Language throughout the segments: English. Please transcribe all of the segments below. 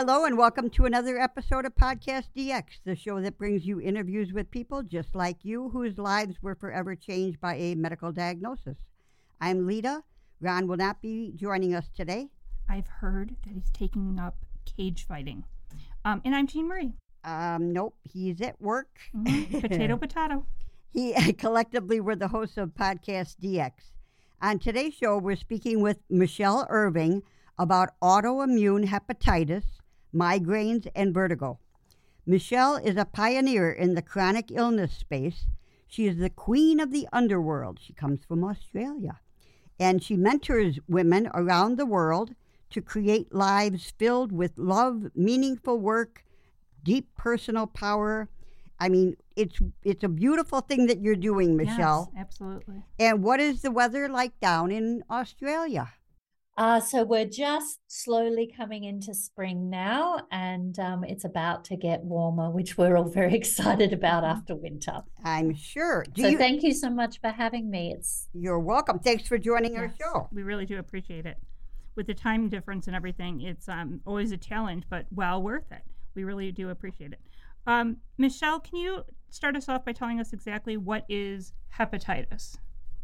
Hello and welcome to another episode of Podcast DX, the show that brings you interviews with people just like you whose lives were forever changed by a medical diagnosis. I'm Lita. Ron will not be joining us today. I've heard that he's taking up cage fighting. And I'm Jean Marie. Nope, he's at work. Potato. Collectively, we're the hosts of Podcast DX. On today's show, we're speaking with Michelle Irving about autoimmune hepatitis, migraines, and vertigo. Michelle is a pioneer in the chronic illness space. She is the queen of the underworld. She comes from Australia. And she mentors women around the world to create lives filled with love, meaningful work, deep personal power. I mean, it's a beautiful thing that you're doing, Michelle. Yes, absolutely. And what is the weather like down in Australia? So we're just slowly coming into spring now, and it's about to get warmer, which we're all very excited about after winter. I'm sure. Thank you so much for having me. You're welcome. Thanks for joining our show. We really do appreciate it. With the time difference and everything, it's always a challenge, but well worth it. We really do appreciate it. Michelle, can you start us off by telling us exactly what is hepatitis?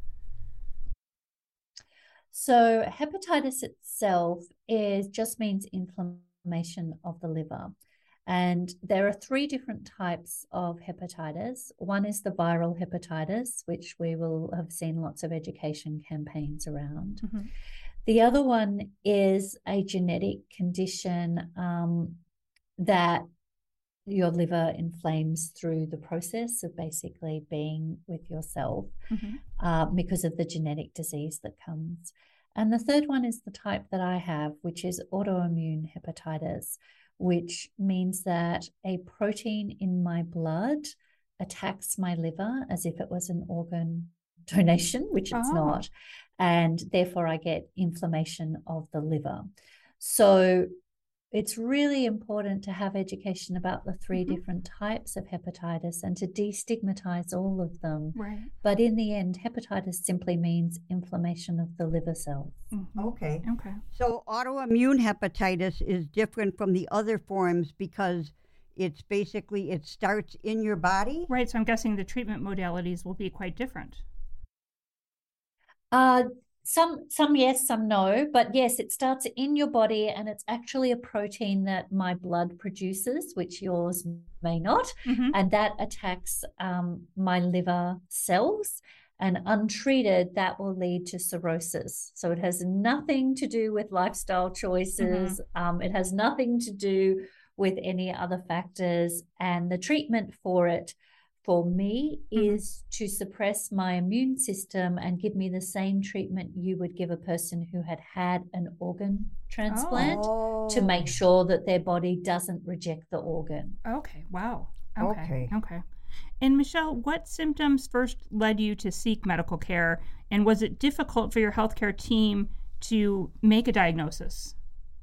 So hepatitis itself just means inflammation of the liver. And there are 3 different types of hepatitis. One is the viral hepatitis, which we will have seen lots of education campaigns around. Mm-hmm. The other one is a genetic condition that your liver inflames through the process of basically being with yourself because of the genetic disease that comes. And the third one is the type that I have, which is autoimmune hepatitis, which means that a protein in my blood attacks my liver as if it was an organ donation, which it's not. And therefore I get inflammation of the liver. So it's really important to have education about the 3 different types of hepatitis and to destigmatize all of them. Right. But in the end, hepatitis simply means inflammation of the liver cells. Mm-hmm. Okay. So autoimmune hepatitis is different from the other forms because it starts in your body? Right. So I'm guessing the treatment modalities will be quite different. Some yes, some no, but yes, it starts in your body and it's actually a protein that my blood produces, which yours may not, and that attacks my liver cells, and untreated, that will lead to cirrhosis. So it has nothing to do with lifestyle choices. It has nothing to do with any other factors, and the treatment for it for me is to suppress my immune system and give me the same treatment you would give a person who had an organ transplant to make sure that their body doesn't reject the organ. Okay, wow. Okay. And Michelle, what symptoms first led you to seek medical care, and was it difficult for your healthcare team to make a diagnosis?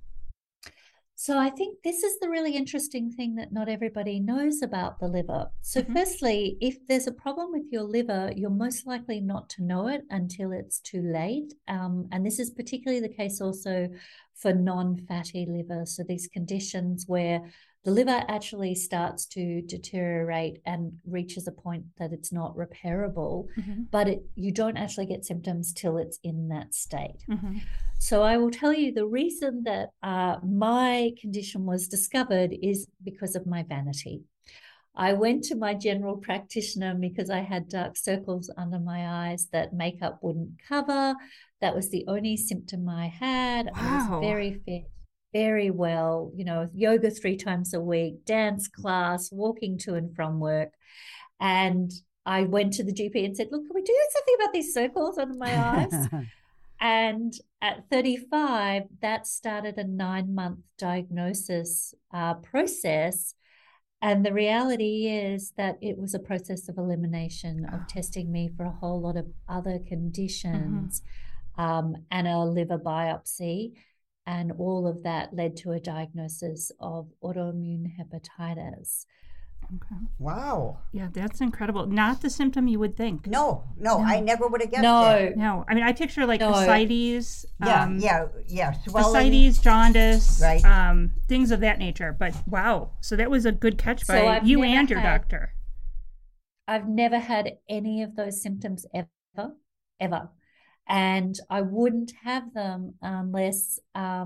So I think this is the really interesting thing that not everybody knows about the liver. So firstly, if there's a problem with your liver, you're most likely not to know it until it's too late. And this is particularly the case also for non-fatty liver. So these conditions where the liver actually starts to deteriorate and reaches a point that it's not repairable, but you don't actually get symptoms till it's in that state. So I will tell you the reason that my condition was discovered is because of my vanity. I went to my general practitioner because I had dark circles under my eyes that makeup wouldn't cover. That was the only symptom I had. Wow. I was very fit, very well, yoga 3 times a week, dance class, walking to and from work. And I went to the GP and said, look, can we do something about these circles under my eyes? And at 35, that started a 9-month diagnosis process. And the reality is that it was a process of elimination, of testing me for a whole lot of other conditions, and a liver biopsy. And all of that led to a diagnosis of autoimmune hepatitis. Okay. Wow. Yeah, that's incredible. Not the symptom you would think. No, I never would have guessed No, that. No, I mean, I picture like No. ascites. Swelling. Ascites, jaundice, Right. things of that nature. But wow, so that was a good catch So by I've you never and your had- doctor. I've never had any of those symptoms ever. And I wouldn't have them unless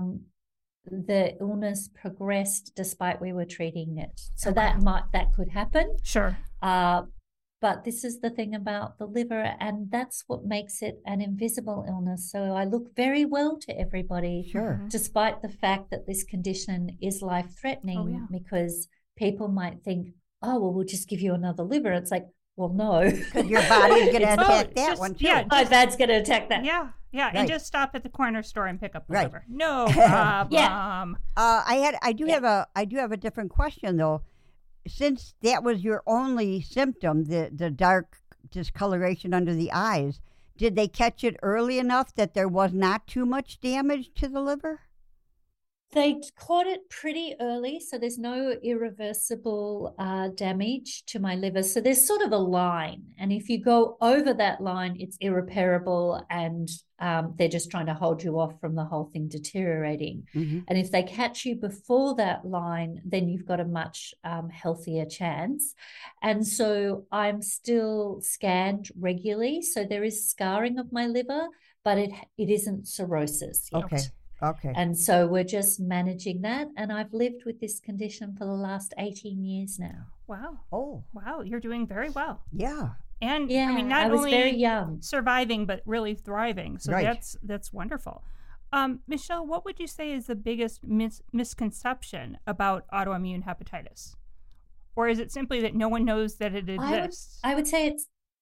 the illness progressed despite we were treating it. So Okay. that could happen. Sure. But this is the thing about the liver, and that's what makes it an invisible illness. So I look very well to everybody, Sure. despite the fact that this condition is life-threatening, Oh, yeah. because people might think, oh, well, we'll just give you another liver. It's like, well, no. Because your body's going to It's- attack that just- one too. yeah, My bad's going to attack that. Yeah, Right. and just stop at the corner store and pick up the Right. liver. No problem. I do have a different question though. Since that was your only symptom, the dark discoloration under the eyes, did they catch it early enough that there was not too much damage to the liver? They caught it pretty early, so there's no irreversible damage to my liver. So there's sort of a line, and if you go over that line, it's irreparable, and they're just trying to hold you off from the whole thing deteriorating. Mm-hmm. And if they catch you before that line, then you've got a much healthier chance. And so I'm still scanned regularly. So there is scarring of my liver, but it isn't cirrhosis yet. Okay. And so we're just managing that. And I've lived with this condition for the last 18 years now. Wow. Oh, Wow, you're doing very well. yeah. And Yeah, I mean, not was only very young. surviving, but really thriving. So Right. that's wonderful. Michelle, what would you say is the biggest misconception about autoimmune hepatitis? Or is it simply that no one knows that it exists? I would say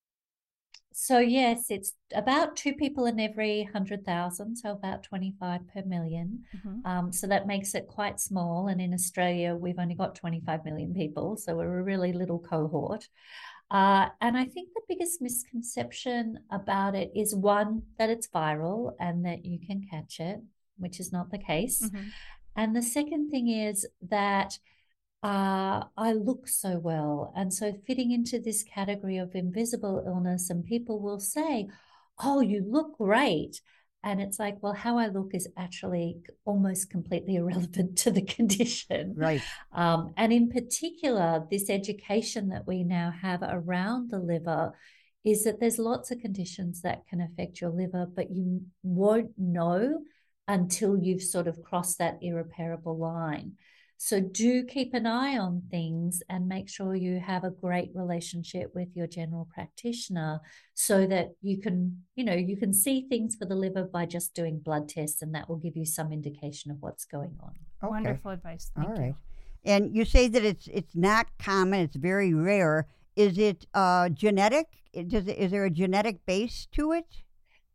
it's about 2 people in every 100,000, so about 25 per million. Mhm. So that makes it quite small. And in Australia, we've only got 25 million people, so we're a really little cohort. And I think the biggest misconception about it is, one, that it's viral and that you can catch it, which is not the case. Mhm. And the second thing is that I look so well. And so fitting into this category of invisible illness, and people will say, oh, you look great. And it's like, well, how I look is actually almost completely irrelevant to the condition. Right. And in particular, this education that we now have around the liver is that there's lots of conditions that can affect your liver, but you won't know until you've sort of crossed that irreparable line. So do keep an eye on things and make sure you have a great relationship with your general practitioner, so that you can see things for the liver by just doing blood tests, and that will give you some indication of what's going on. Okay. Wonderful advice. Thank All you. right. And you say that it's not common, it's very rare. Is it genetic? Is there a genetic base to it?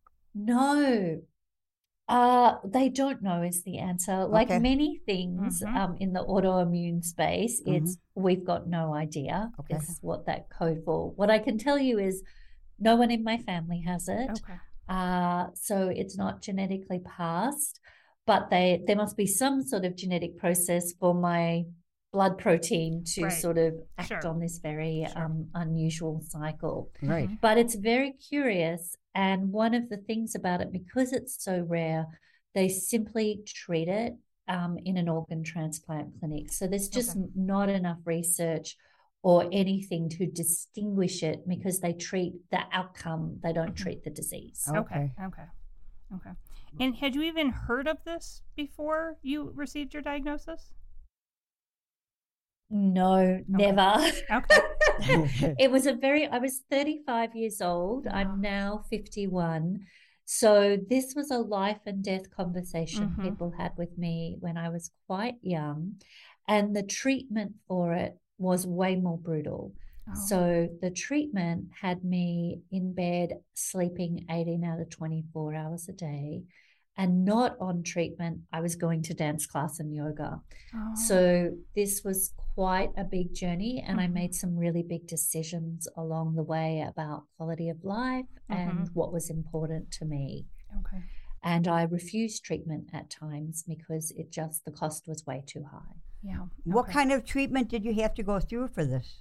No. They don't know is the answer. Like Okay. many things in the autoimmune space, it's we've got no idea Okay. is what that code for. What I can tell you is no one in my family has it. Okay. So it's not genetically passed, but there must be some sort of genetic process for my blood protein to Right. sort of act Sure. on this very Sure. unusual cycle. Right. Mhm. But it's very curious. And one of the things about it, because it's so rare, they simply treat it in an organ transplant clinic. So there's just Okay. not enough research or anything to distinguish it, because they treat the outcome, they don't treat the disease. Okay. And had you even heard of this before you received your diagnosis? No, never. Okay. I was 35 years old. Wow. I'm now 51. So this was a life and death conversation Mhm. people had with me when I was quite young. And the treatment for it was way more brutal. Oh. So the treatment had me in bed sleeping 18 out of 24 hours a day. And not on treatment, I was going to dance class and yoga. Oh. So this was quite a big journey, and I Mhm. made some really big decisions along the way about quality of life and what was important to me. Okay. And I refused treatment at times because the cost was way too high. Yeah. What Okay. kind of treatment did you have to go through for this?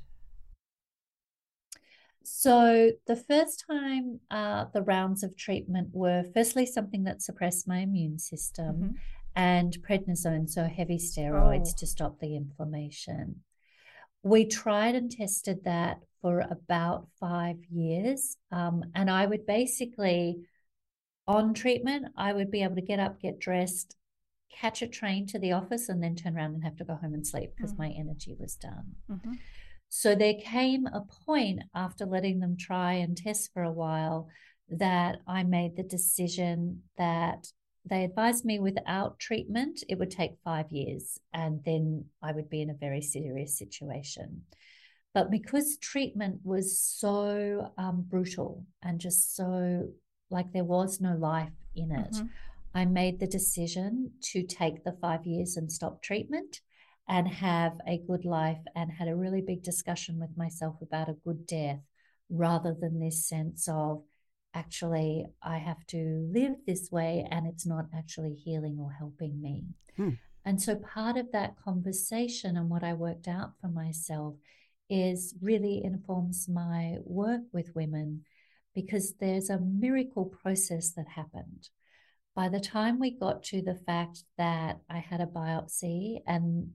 So the first time the rounds of treatment were firstly something that suppressed my immune system and prednisone, so heavy steroids to stop the inflammation. We tried and tested that for about 5 years. And I would basically, on treatment, I would be able to get up, get dressed, catch a train to the office, and then turn around and have to go home and sleep because my energy was done. So there came a point after letting them try and test for a while that I made the decision that they advised me without treatment, it would take 5 years and then I would be in a very serious situation. But because treatment was so brutal and just so like there was no life in it, I made the decision to take the 5 years and stop treatment and have a good life, and had a really big discussion with myself about a good death, rather than this sense of actually I have to live this way and it's not actually healing or helping me. And so part of that conversation and what I worked out for myself is really informs my work with women, because there's a miracle process that happened. By the time we got to the fact that I had a biopsy, and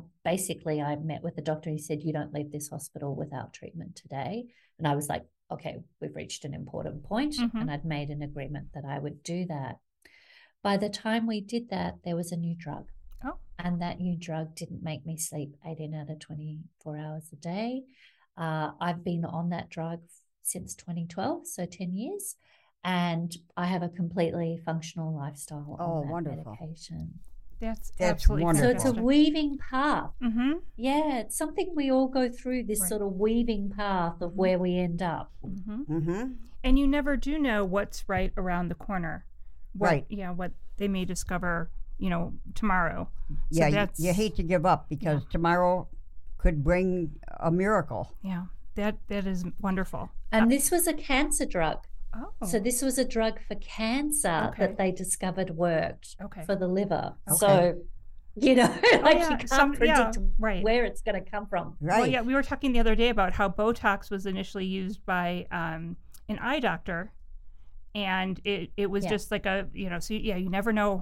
I met with the doctor, he said, you don't leave this hospital without treatment today. And I was like, okay, we've reached an important point, and I'd made an agreement that I would do that. By the time we did that, there was a new drug. And that new drug didn't make me sleep 18 out of 24 hours a day. I've been on that drug since 2012, so 10 years. And I have a completely functional lifestyle on that wonderful medication. That's absolutely wonderful. So it's a weaving path. Yeah, it's something we all go through, this sort of weaving path of where we end up. And you never do know what's right around the corner. What they may discover, tomorrow. Yeah, so you hate to give up because tomorrow could bring a miracle. Yeah, that is wonderful. And this was a cancer drug. So Oh. this was a drug for cancer that they discovered worked for the liver. Okay. So, you can't predict where it's going to come from. Right. Well, yeah, we were talking the other day about how Botox was initially used by an eye doctor, and it was just like you never know,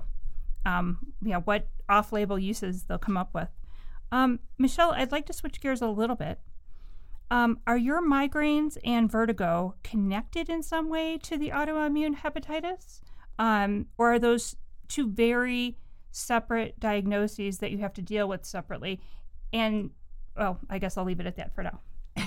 what off-label uses they'll come up with. Michelle, I'd like to switch gears a little bit. Are your migraines and vertigo connected in some way to the autoimmune hepatitis? Or are those two very separate diagnoses that you have to deal with separately? And, well, I guess I'll leave it at that for now.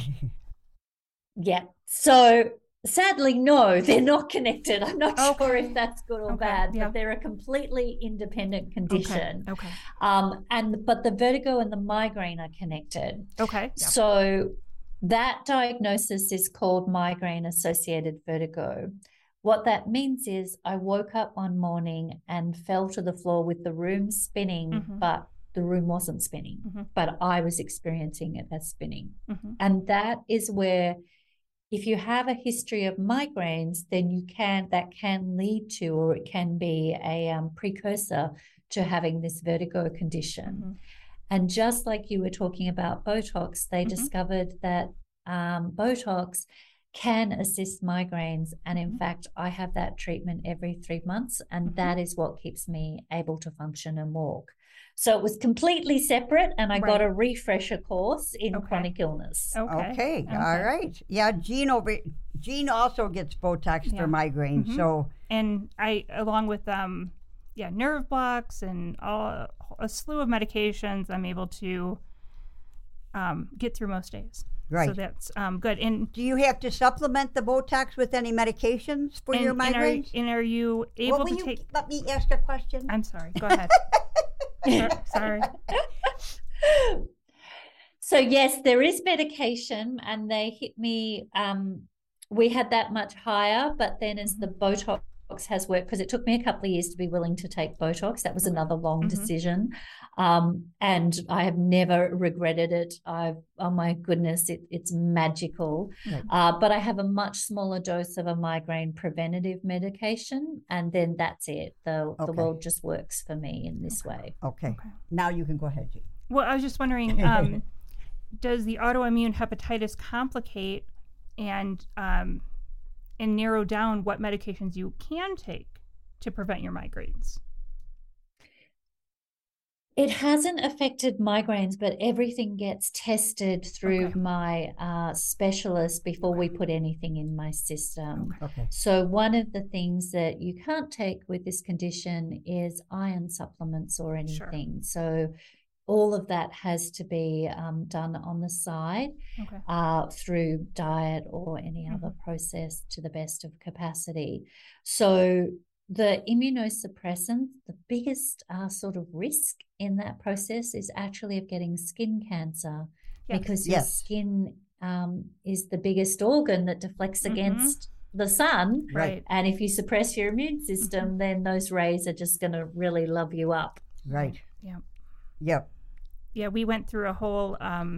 Yeah. So sadly, no, they're not connected. I'm not sure if that's good or bad, but they're a completely independent condition. Okay. But the vertigo and the migraine are connected. Okay. Yeah. So that diagnosis is called migraine-associated vertigo. What that means is I woke up one morning and fell to the floor with the room spinning, but the room wasn't spinning, but I was experiencing it as spinning. And that is where, if you have a history of migraines, then that can lead to, or it can be a precursor to having this vertigo condition. And just like you were talking about Botox, they discovered that Botox can assist migraines. And in fact, I have that treatment every 3 months, and that is what keeps me able to function and walk. So it was completely separate, and I got a refresher course in chronic illness. Okay. All right. Yeah, Jean also gets Botox for migraine. So, and I, along with nerve blocks and a slew of medications, I'm able to get through most days. Right. So that's good. And do you have to supplement the Botox with any medications for your migraines? And are you able to take? Let me ask a question. I'm sorry. Go ahead. Sorry. So yes, there is medication, and they hit me. We had that much higher, but then as the Botox has worked, because it took me a couple of years to be willing to take Botox. That was another long decision. And I have never regretted it. Oh my goodness, it's magical. But I have a much smaller dose of a migraine preventative medication, and then that's it. The world just works for me in this way. Okay. Now you can go ahead, Jean. Well, I was just wondering, does the autoimmune hepatitis complicate and narrow down what medications you can take to prevent your migraines? It hasn't affected migraines, but everything gets tested through my specialist before we put anything in my system. Okay. So one of the things that you can't take with this condition is iron supplements or anything. So all of that has to be done on the side through diet or any other process to the best of capacity. So the immunosuppressants, the biggest sort of risk in that process is actually of getting skin cancer because your skin is the biggest organ that deflects against the sun. Right. And if you suppress your immune system, then those rays are just going to really love you up. Right. Yeah. Yep. Yeah, we went through a whole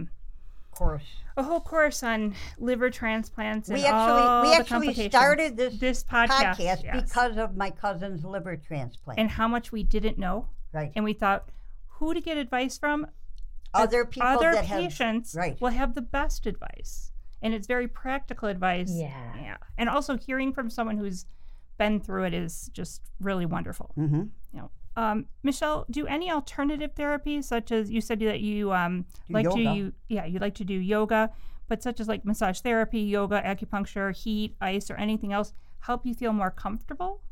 course on liver transplants and we all the actually complications. started this podcast because of my cousin's liver transplant and how much we didn't know. Right. And we thought, who to get advice from? Other people, other patients have, will have the best advice, and it's very practical advice. Yeah. And also hearing from someone who's been through it is just really wonderful. Mm-hmm. You know, Michelle, do any alternative therapies, such as you said that you like yoga. You like to do yoga, but such as like massage therapy, yoga, acupuncture, heat, ice, or anything else, help you feel more comfortable?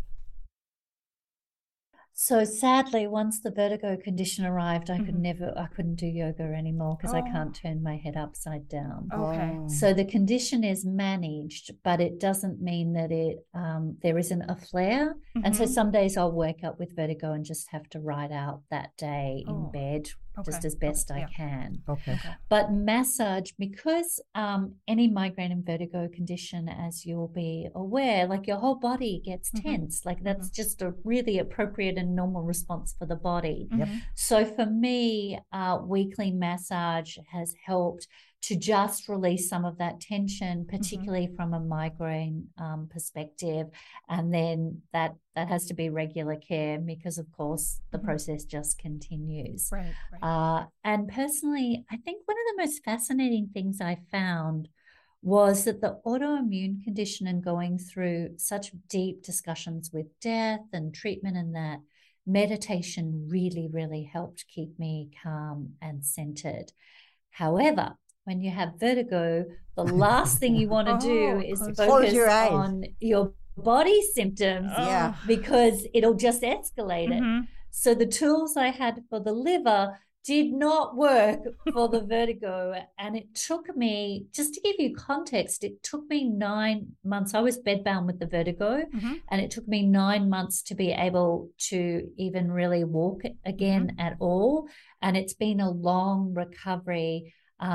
So sadly, once the vertigo condition arrived, I couldn't do yoga anymore because I can't turn my head upside down. Okay. So the condition is managed, but it doesn't mean that there isn't a flare. And so some days I'll wake up with vertigo and just have to ride out that day in bed just as best I can. Okay. But massage, because any migraine and vertigo condition, as you'll be aware, like your whole body gets tense. Like that's just a really appropriate and normal response for the body. Yep. So for me, weekly massage has helped to just release some of that tension, particularly from a migraine perspective. And then that has to be regular care because, of course, the process just continues. Right. And personally, I think one of the most fascinating things I found was that the autoimmune condition and going through such deep discussions with death and treatment and that, meditation really, really helped keep me calm and centered. However, when you have vertigo, the last thing you want to do is focus on your body symptoms because it'll just escalate it. So the tools I had for the liver did not work for the vertigo. And it took me, just to give you context, it took me 9 months. I was bedbound with the vertigo, and it took me 9 months to be able to even really walk again at all. And it's been a long recovery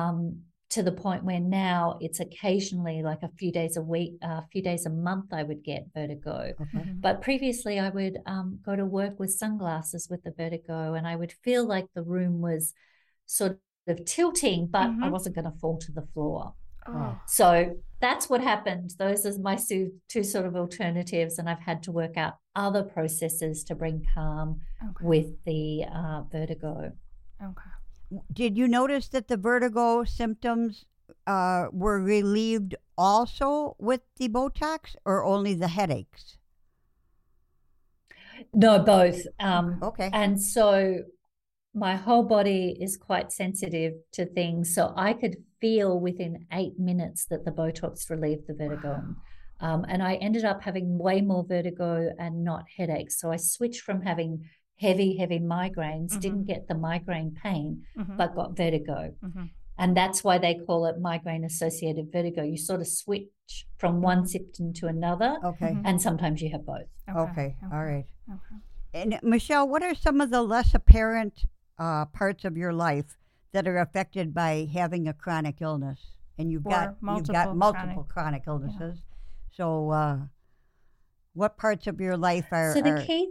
to the point where now it's occasionally like a few days a week, a few days a month I would get vertigo. But previously I would go to work with sunglasses with the vertigo, and I would feel like the room was sort of tilting, but I wasn't going to fall to the floor. So that's what happened. Those are my two sort of alternatives, and I've had to work out other processes to bring calm with the vertigo. Okay. Did you notice that the vertigo symptoms were relieved also with the Botox, or only the headaches? No, both. Okay. And so my whole body is quite sensitive to things. So I could feel within 8 minutes that the Botox relieved the vertigo. And I ended up having way more vertigo and not headaches. So I switched from having heavy migraines, didn't get the migraine pain, but got vertigo. And that's why they call it migraine-associated vertigo. You sort of switch from one symptom to another, and sometimes you have both. Okay. All right. And Michelle, what are some of the less apparent parts of your life that are affected by having a chronic illness? And you've got multiple chronic illnesses. So what parts of your life are... So the key...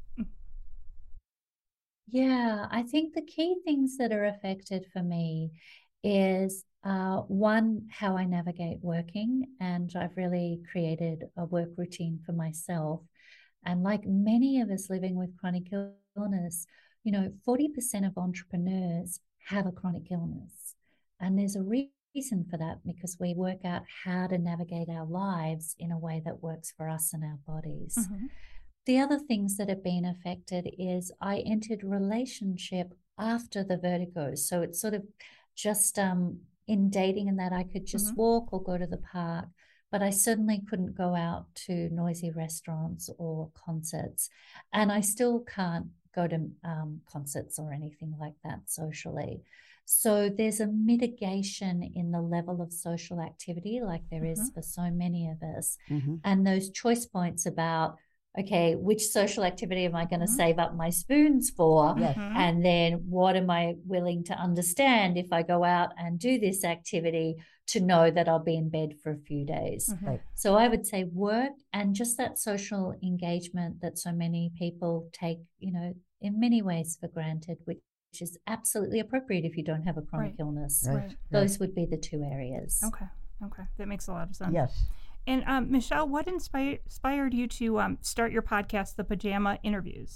Yeah, I think the key things that are affected for me is one, how I navigate working, and I've really created a work routine for myself. And like many of us living with chronic illness, 40% of entrepreneurs have a chronic illness. And there's a reason for that, because we work out how to navigate our lives in a way that works for us and our bodies. Mm-hmm. The other things that have been affected is I entered relationship after the vertigo. So it's sort of just in dating and that I could just walk or go to the park, but I certainly couldn't go out to noisy restaurants or concerts. And I still can't go to concerts or anything like that socially. So there's a mitigation in the level of social activity, like there is for so many of us. And those choice points about, okay, which social activity am I going to save up my spoons for? And then what am I willing to understand if I go out and do this activity to know that I'll be in bed for a few days? Right. So I would say work and just that social engagement that so many people take, in many ways for granted, which is absolutely appropriate if you don't have a chronic illness. Right. Those would be the two areas. Okay. That makes a lot of sense. Yes. And Michelle, what inspired you to start your podcast, The Pajama Interviews?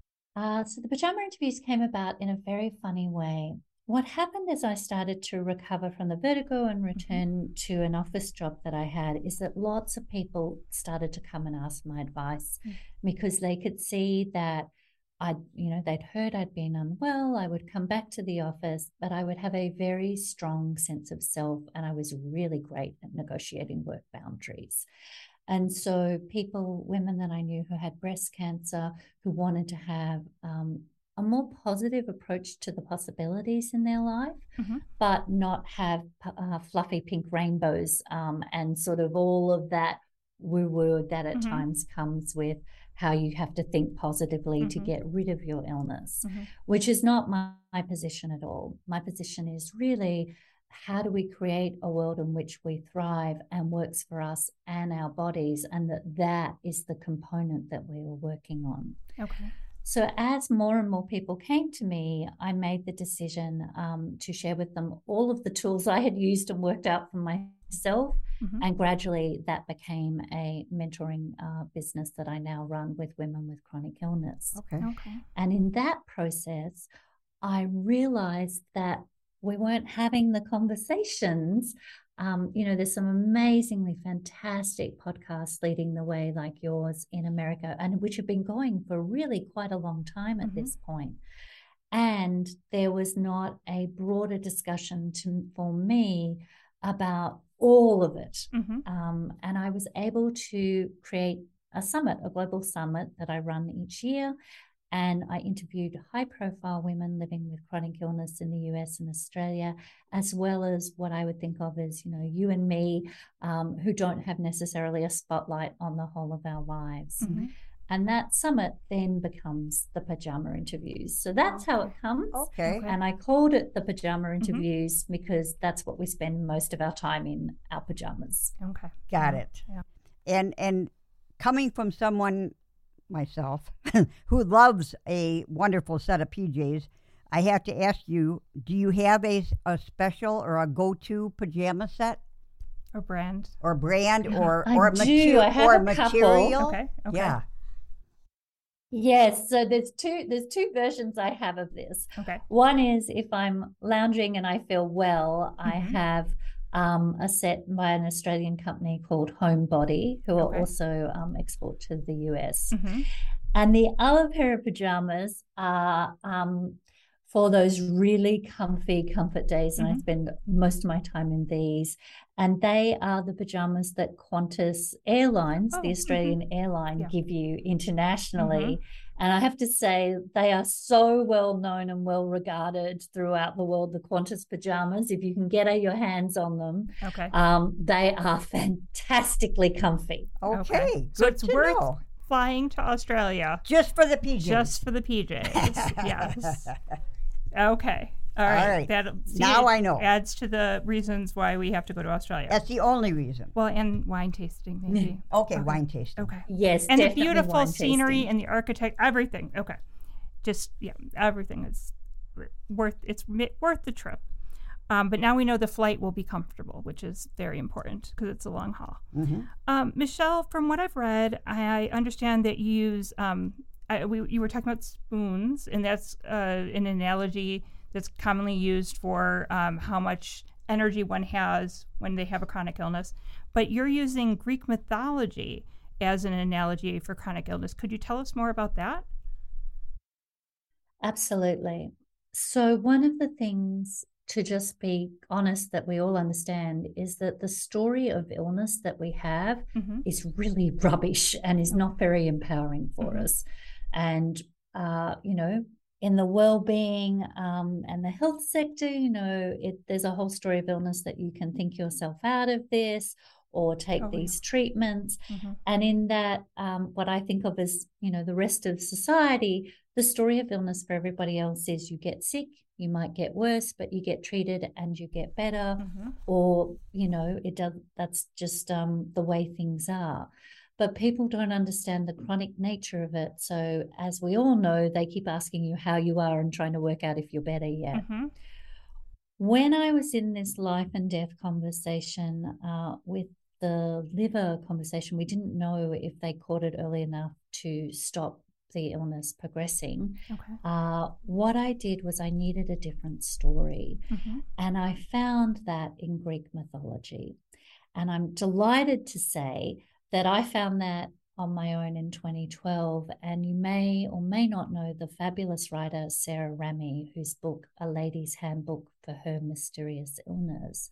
So the Pajama Interviews came about in a very funny way. What happened as I started to recover from the vertigo and return to an office job that I had is that lots of people started to come and ask my advice because they could see that they'd heard I'd been unwell. I would come back to the office, but I would have a very strong sense of self, and I was really great at negotiating work boundaries. And so women that I knew who had breast cancer, who wanted to have a more positive approach to the possibilities in their life, but not have fluffy pink rainbows and sort of all of that woo-woo that at times comes with how you have to think positively to get rid of your illness, which is not my position at all. My position is really, how do we create a world in which we thrive and works for us and our bodies, and that is the component that we are working on. Okay. So as more and more people came to me, I made the decision to share with them all of the tools I had used and worked out for myself. And gradually that became a mentoring business that I now run with women with chronic illness. Okay. And in that process, I realized that we weren't having the conversations. There's some amazingly fantastic podcasts leading the way like yours in America, and which have been going for really quite a long time at this point. And there was not a broader discussion for me about all of it. And I was able to create a global summit that I run each year. And I interviewed high-profile women living with chronic illness in the US and Australia, as well as what I would think of as, you and me, who don't have necessarily a spotlight on the whole of our lives. And that summit then becomes the Pajama Interviews. So that's how it comes. Okay. And I called it the Pajama Interviews because that's what we spend most of our time in, our pajamas. Okay. Got it. Yeah. And coming from someone, myself, who loves a wonderful set of PJs, I have to ask you, do you have a special or a go-to pajama set? Or brand? Or brand or I material? I have or a material? couple. Okay. Yeah. Yes, so there's two versions I have of this. Okay. One is if I'm lounging and I feel well, I have a set by an Australian company called Homebody, who are also export to the US. And the other pair of pajamas are for those really comfort days, and I spend most of my time in these. And they are the pajamas that Qantas Airlines, the Australian airline, give you internationally. And I have to say, they are so well known and well regarded throughout the world, the Qantas pajamas. If you can get your hands on them, they are fantastically comfy. Okay. So it's worth know. flying to Australia. Just for the PJs. Just for the PJs. Yes. Okay. All right. Now I know. Adds to the reasons why we have to go to Australia. That's the only reason. Well, and wine tasting, maybe. Okay, wine tasting. Okay. Yes, and the definitely beautiful wine scenery tasting. and the architect, everything. Okay. Just, everything is worth the trip. But now we know the flight will be comfortable, which is very important because it's a long haul. Michelle, from what I've read, I understand that you use you were talking about spoons, and that's an analogy that's commonly used for how much energy one has when they have a chronic illness. But you're using Greek mythology as an analogy for chronic illness. Could you tell us more about that? Absolutely. So, one of the things, to just be honest, that we all understand is that the story of illness that we have is really rubbish and is not very empowering for us. And, in the well-being and the health sector, there's a whole story of illness that you can think yourself out of this or take these treatments. And in that, what I think of as, the rest of society, the story of illness for everybody else is you get sick, you might get worse, but you get treated and you get better, or, that's just the way things are. But people don't understand the chronic nature of it. So as we all know, they keep asking you how you are and trying to work out if you're better yet. When I was in this life and death conversation with the liver conversation, we didn't know if they caught it early enough to stop the illness progressing. What I did was I needed a different story. And I found that in Greek mythology. And I'm delighted to say that I found that on my own in 2012. And you may or may not know the fabulous writer Sarah Rami, whose book, A Lady's Handbook for Her Mysterious Illness,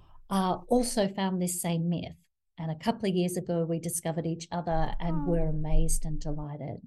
also found this same myth. And a couple of years ago, we discovered each other and were amazed and delighted.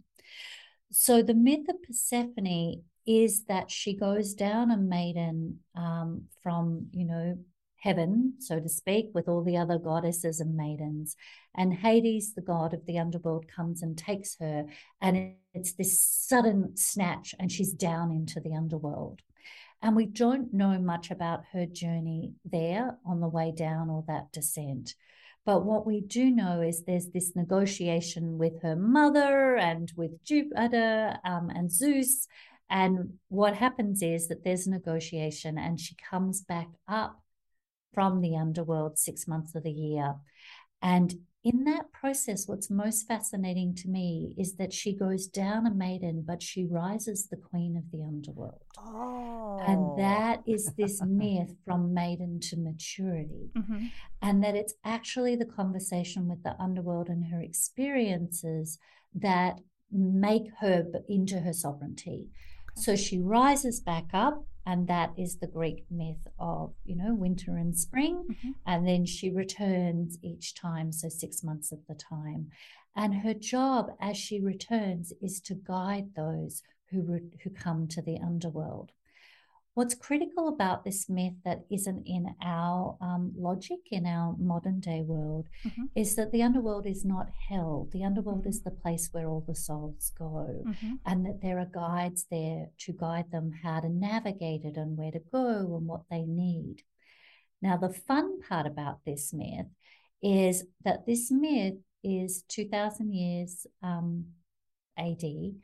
So the myth of Persephone is that she goes down a maiden from, heaven, so to speak, with all the other goddesses and maidens. And Hades, the god of the underworld, comes and takes her. And it's this sudden snatch, and she's down into the underworld. And we don't know much about her journey there on the way down or that descent. But what we do know is there's this negotiation with her mother and with Jupiter and Zeus. And what happens is that there's a negotiation and she comes back up from the underworld 6 months of the year. And in that process, what's most fascinating to me is that she goes down a maiden, but she rises the queen of the underworld. And that is this myth from maiden to maturity. And that it's actually the conversation with the underworld and her experiences that make her into her sovereignty. So she rises back up, and that is the Greek myth of, winter and spring. And then she returns each time, so 6 months of the time. And her job as she returns is to guide those who come to the underworld. What's critical about this myth that isn't in our logic, in our modern day world, is that the underworld is not hell. The underworld is the place where all the souls go, and that there are guides there to guide them how to navigate it and where to go and what they need. Now, the fun part about this myth is that this myth is 2,000 years AD.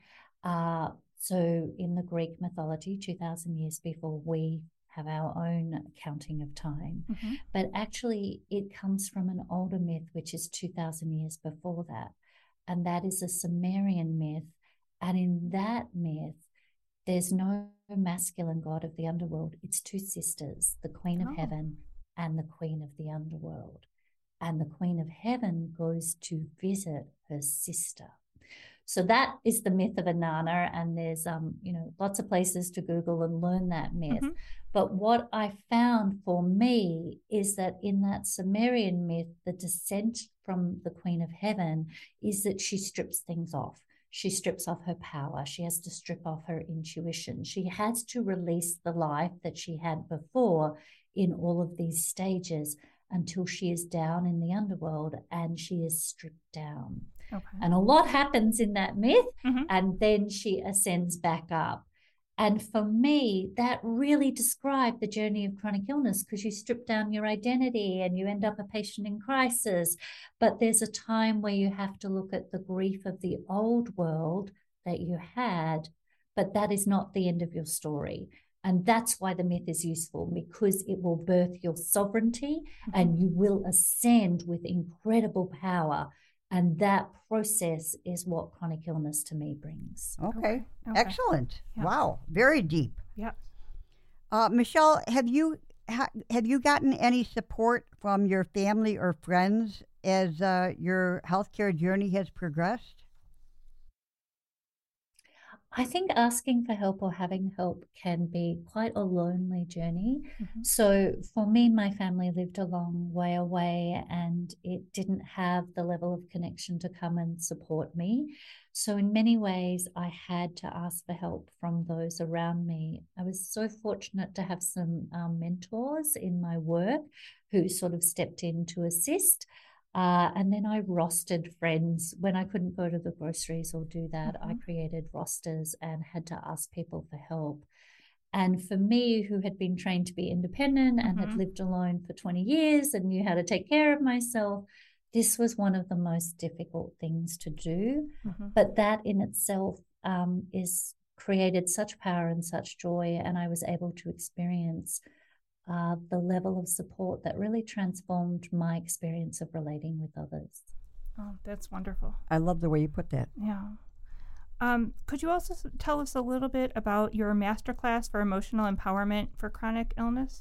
So in the Greek mythology, 2,000 years before we have our own counting of time. But actually, it comes from an older myth, which is 2,000 years before that. And that is a Sumerian myth. And in that myth, there's no masculine god of the underworld. It's two sisters, the queen of heaven and the queen of the underworld. And the queen of heaven goes to visit her sister. So that is the myth of Inanna, and there's lots of places to Google and learn that myth. But what I found for me is that in that Sumerian myth, the descent from the Queen of Heaven is that she strips things off. She strips off her power. She has to strip off her intuition. She has to release the life that she had before in all of these stages until she is down in the underworld and she is stripped down. And a lot happens in that myth, and then she ascends back up. And for me, that really described the journey of chronic illness, because you strip down your identity and you end up a patient in crisis. But there's a time where you have to look at the grief of the old world that you had, but that is not the end of your story. And that's why the myth is useful, because it will birth your sovereignty and you will ascend with incredible power. And that process is what chronic illness to me brings. Okay. Okay. Excellent. Yeah. Wow. Very deep. Yeah. Michelle, have you gotten any support from your family or friends as your healthcare journey has progressed? I think asking for help or having help can be quite a lonely journey. Mm-hmm. So for me, my family lived a long way away and it didn't have the level of connection to come and support me. So in many ways, I had to ask for help from those around me. I was so fortunate to have some mentors in my work who sort of stepped in to assist. And then I rostered friends. When I couldn't go to the groceries or do that, I created rosters and had to ask people for help. And for me, who had been trained to be independent and had lived alone for 20 years and knew how to take care of myself, this was one of the most difficult things to do. But that in itself is created such power and such joy. And I was able to experience the level of support that really transformed my experience of relating with others. Oh, that's wonderful. I love the way you put that. Yeah. Could you also tell us a little bit about your masterclass for emotional empowerment for chronic illness?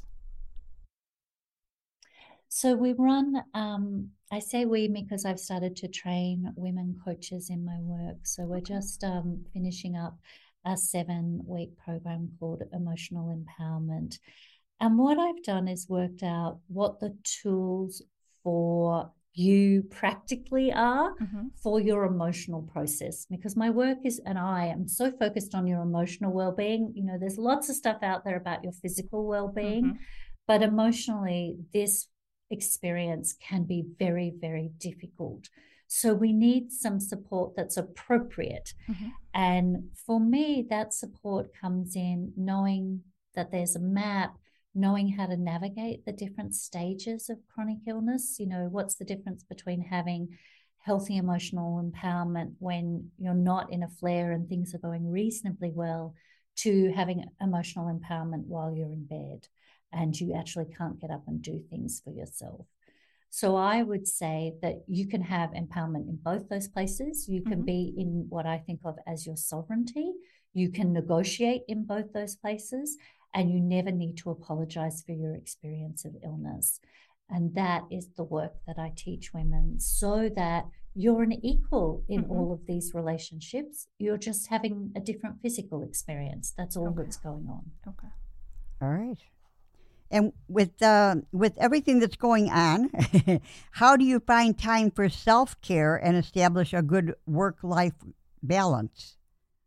So we run, I say we because I've started to train women coaches in my work. So we're just finishing up a 7-week program called Emotional Empowerment. And what I've done is worked out what the tools for you practically are for your emotional process, because my work is, and I am so focused on your emotional well-being. You know, there's lots of stuff out there about your physical well-being, but emotionally, this experience can be very, very difficult. So we need some support that's appropriate. And for me, that support comes in knowing that there's a map, knowing how to navigate the different stages of chronic illness. You know, what's the difference between having healthy emotional empowerment when you're not in a flare and things are going reasonably well, to having emotional empowerment while you're in bed and you actually can't get up and do things for yourself. So I would say that you can have empowerment in both those places. You can be in what I think of as your sovereignty. You can negotiate in both those places, and you never need to apologize for your experience of illness. And that is the work that I teach women, so that you're an equal in all of these relationships. You're just having a different physical experience. That's all that's going on. Okay. All right. And with everything that's going on, how do you find time for self-care and establish a good work-life balance?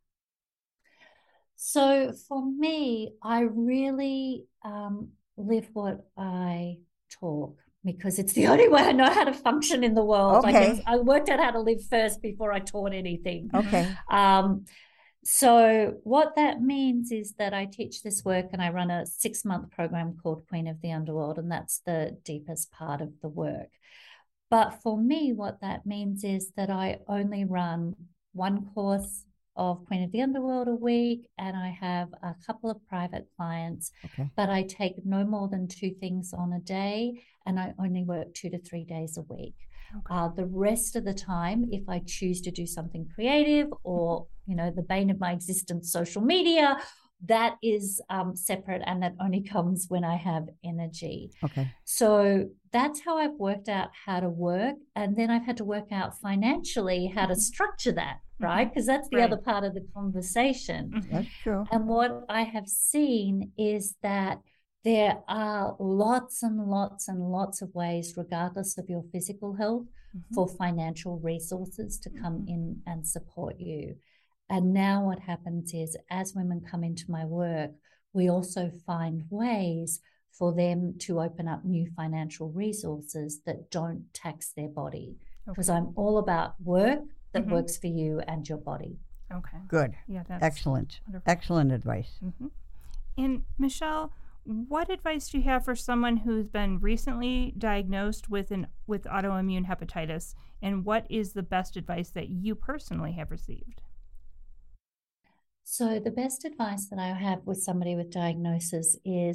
So for me, I really live what I talk, because it's the only way I know how to function in the world. Okay. I worked out how to live first before I taught anything. Okay. So what that means is that I teach this work and I run a 6-month program called Queen of the Underworld, and that's the deepest part of the work. But for me, what that means is that I only run one course of Queen of the Underworld a week, and I have a couple of private clients, but I take no more than 2 things on a day, and I only work 2 to 3 days a week. The rest of the time, if I choose to do something creative or, you know, the bane of my existence, social media, that is separate, and that only comes when I have energy. So that's how I've worked out how to work. And then I've had to work out financially how to structure that, right? Because that's the other part of the conversation. That's true. And what I have seen is that there are lots and lots and lots of ways, regardless of your physical health, for financial resources to come in and support you. And now what happens is, as women come into my work, we also find ways for them to open up new financial resources that don't tax their body. Because I'm all about work that works for you and your body. Okay. Good. Yeah, that's excellent. Wonderful. Excellent advice. And Michelle, what advice do you have for someone who's been recently diagnosed with autoimmune hepatitis, and what is the best advice that you personally have received? So the best advice that I have with somebody with diagnosis is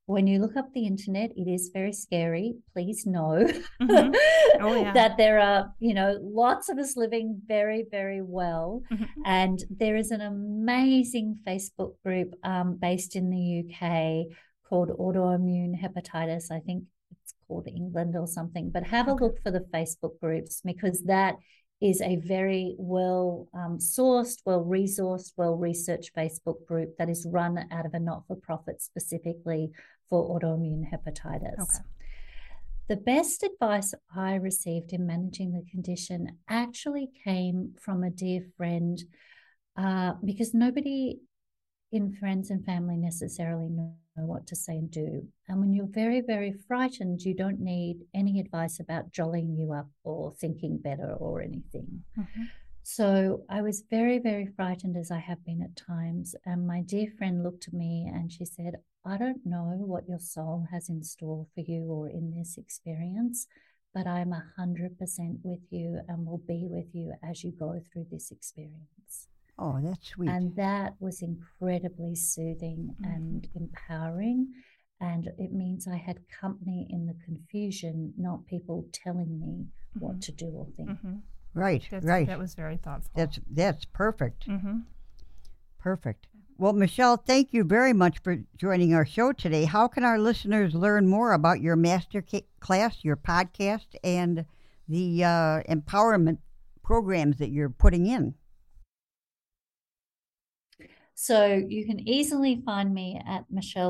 when you look up the internet, it is very scary. Please know Mm-hmm. that there are, lots of us living very, very well. Mm-hmm. And there is an amazing Facebook group based in the UK called Autoimmune Hepatitis. I think it's called England or something, but have a look for the Facebook groups, because that is a very well-sourced, well-resourced, well-researched Facebook group that is run out of a not-for-profit specifically for autoimmune hepatitis. Okay. The best advice I received in managing the condition actually came from a dear friend, because nobody in friends and family necessarily know what to say and do. And when you're very, very frightened, you don't need any advice about jollying you up or thinking better or anything. Mm-hmm. So I was very, very frightened, as I have been at times. And my dear friend looked at me and she said, I don't know what your soul has in store for you or in this experience, but I'm 100% with you and will be with you as you go through this experience. Oh, that's sweet. And that was incredibly soothing and empowering. And it means I had company in the confusion, not people telling me what to do or think. Mm-hmm. Right. That was very thoughtful. That's perfect. Mm-hmm. Perfect. Well, Michelle, thank you very much for joining our show today. How can our listeners learn more about your master class, your podcast, and the empowerment programs that you're putting in? So you can easily find me at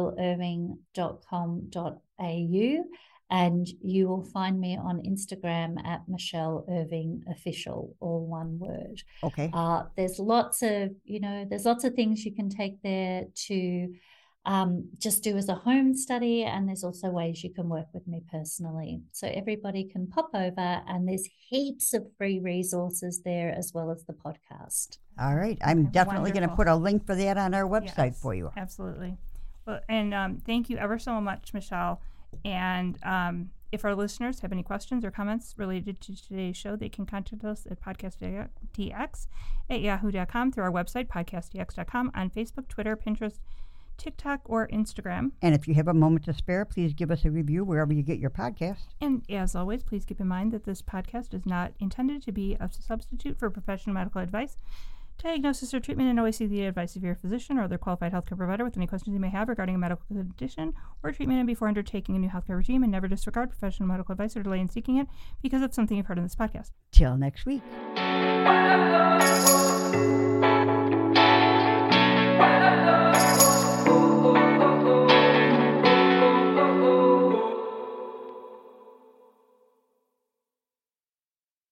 michelleirving.com.au, and you will find me on Instagram at Michelle Irving Official, all one word. Okay. There's lots of things you can take there to just do as a home study, and there's also ways you can work with me personally. So everybody can pop over, and there's heaps of free resources there as well as the podcast. All right. I'm definitely going to put a link for that on our website for you. Absolutely. Well, and thank you ever so much, Michelle. And if our listeners have any questions or comments related to today's show, they can contact us at podcastdx@yahoo.com, through our website, podcastdx.com, on Facebook, Twitter, Pinterest, TikTok, or Instagram. And if you have a moment to spare, please give us a review wherever you get your podcast. And as always, please keep in mind that this podcast is not intended to be a substitute for professional medical advice, diagnosis, or treatment, and always seek the advice of your physician or other qualified healthcare provider with any questions you may have regarding a medical condition or treatment, and before undertaking a new healthcare regime, and never disregard professional medical advice or delay in seeking it because of something you've heard in this podcast. Till next week.